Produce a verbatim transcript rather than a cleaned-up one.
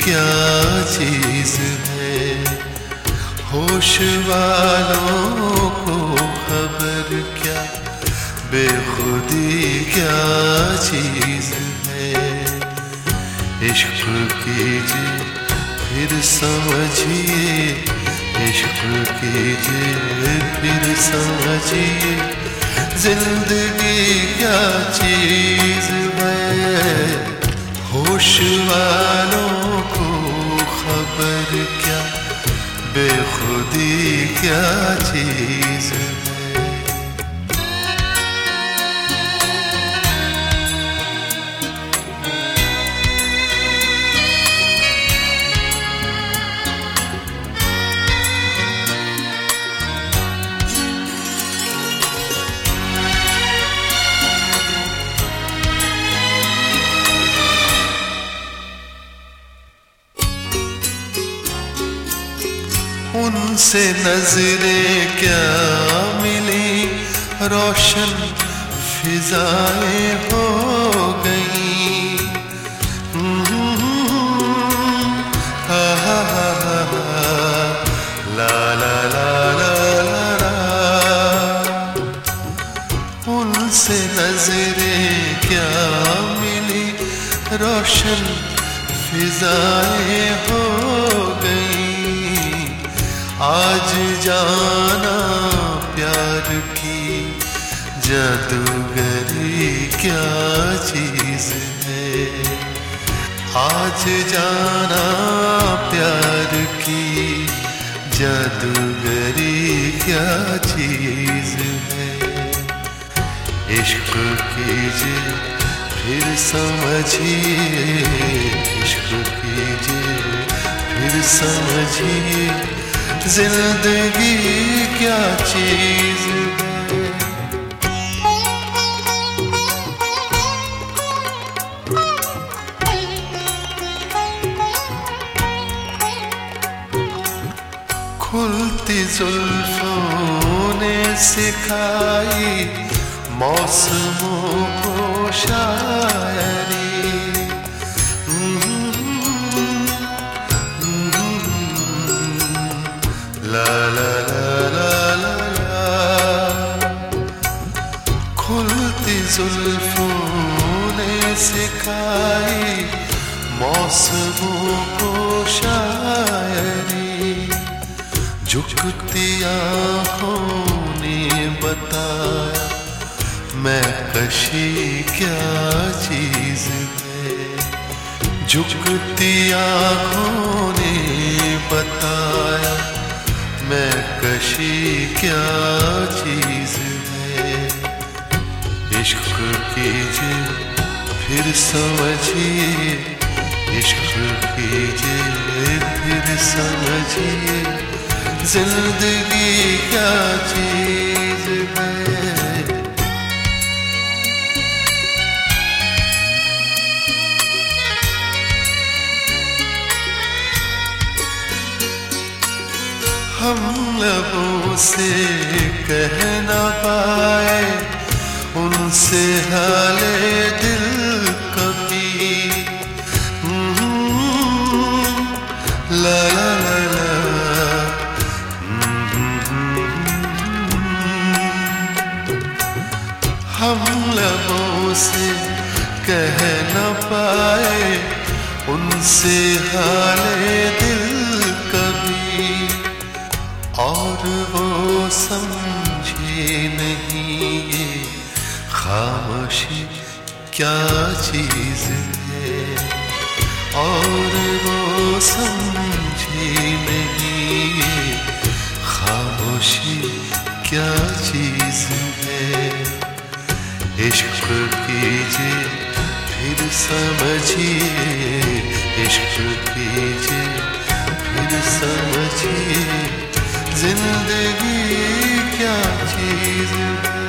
क्या चीज है, होश वालों को खबर क्या, बेखुदी क्या चीज है। इश्क कीजिए फिर समझिए, इश्क कीजिए फिर समझिए, जिंदगी क्या चीज है। होश वालों को खबर क्या, बेखुदी क्या चीज है। उनसे नजरें क्या मिली, रोशन फिजाएं हो गई। ला ला ला ला ला, उनसे नजरें क्या मिली, रोशन फिजाएं हो गई। आज जाना प्यार की जादूगरी क्या चीज है। आज जाना प्यार की जादूगरी क्या चीज है। इश्क कीजिए फिर समझिए, इश्क कीजिए फिर समझिए, जिंदगी क्या चीज है। खुलती जुल्फों ने सिखाई मौसमों को शायरी। ला ला ला ला ला ला, खुलती जुल्फों ने सिखाई मौसमों को शायरी। झुकती आँखों ने बताया मैं कशी क्या चीज है। झुकती आँखों ने बताया मैं कशी क्या चीज है। इश्क कीजिए फिर समझिए, इश्क कीजिए फिर समझिए, जिंदगी क्या चीज है। हम लबों से कह न पाए उनसे हाले दिल कभी। ला ला ला ला, हम लबों से कह न पाए उनसे हाले दिल कभी। और वो समझे नहीं ये खामोशी क्या चीज है। और वो समझे नहीं ये खामोशी क्या चीज है। इश्क कीजिए फिर समझिए, इश्क कीजिए फिर समझिए, जिंदगी क्या चीज है।